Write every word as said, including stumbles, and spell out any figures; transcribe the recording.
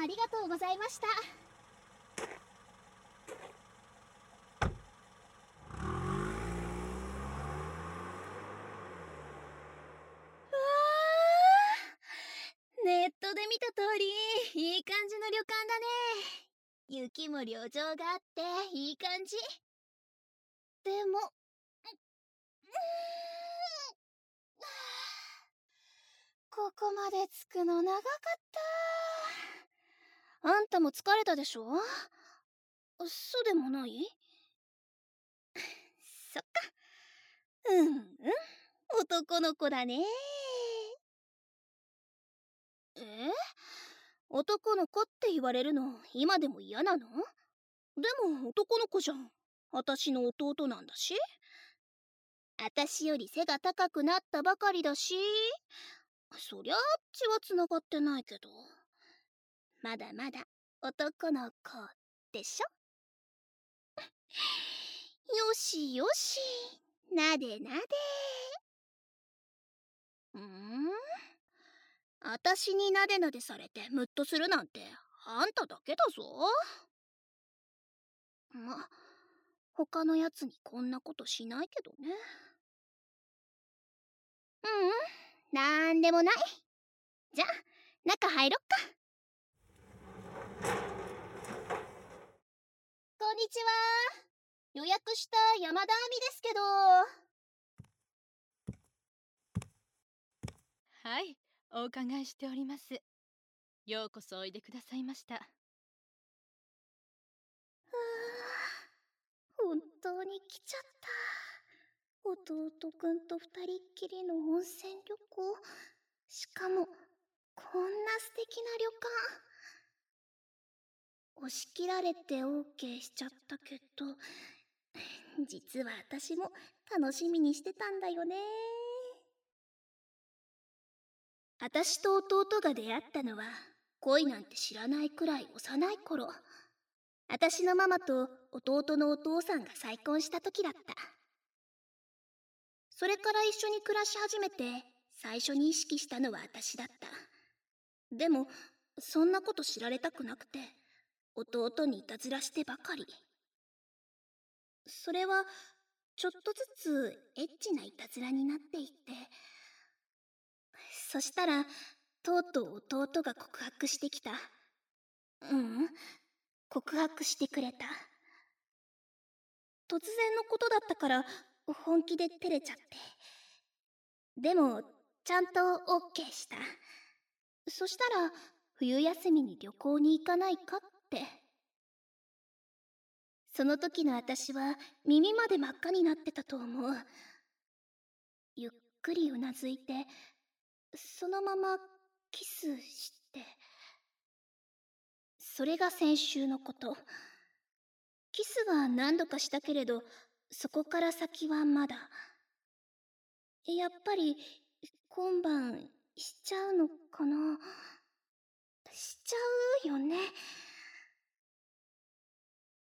ありがとうございました。うわー、ネットで見た通りいい感じの旅館だね。雪も旅情があっていい感じ。でも、うーん、ここまで着くの長かった。あんたも疲れたでしょ？そうでもない？そっか。うんうん、男の子だね。え？男の子って言われるの今でも嫌なの？でも男の子じゃん。私の弟なんだし。私より背が高くなったばかりだし、そりゃあ血はつながってないけど、まだまだ男の子でしょ。よしよし、なでなで。んん？あたしになでなでされてムッとするなんてあんただけだぞ。ま、他のやつにこんなことしないけどね。ううん、なんでもない。じゃ、中入ろっか。こんにちは。予約した山田亜美ですけど。 はい、お伺いしております。ようこそおいでくださいました。 本当に来ちゃった。弟くんと二人っきりの温泉旅行。しかも、こんな素敵な旅館。押し切られて オーケー しちゃったけど、実は私も楽しみにしてたんだよね。私と弟が出会ったのは、恋なんて知らないくらい幼い頃。私のママと弟のお父さんが再婚した時だった。それから一緒に暮らし始めて、最初に意識したのは私だった。でも、そんなこと知られたくなくて、弟にいたずらしてばかり。それは、ちょっとずつエッチないたずらになっていって、そしたら、とうとう弟が告白してきた。ううん、告白してくれた。突然のことだったから、本気で照れちゃって。でも、ちゃんと オーケー した。そしたら、冬休みに旅行に行かないかって。その時の私は耳まで真っ赤になってたと思う。ゆっくりうなずいて、そのままキスして。それが先週のこと。キスは何度かしたけれど、そこから先はまだ。やっぱり、今晩しちゃうのかな。しちゃうよね。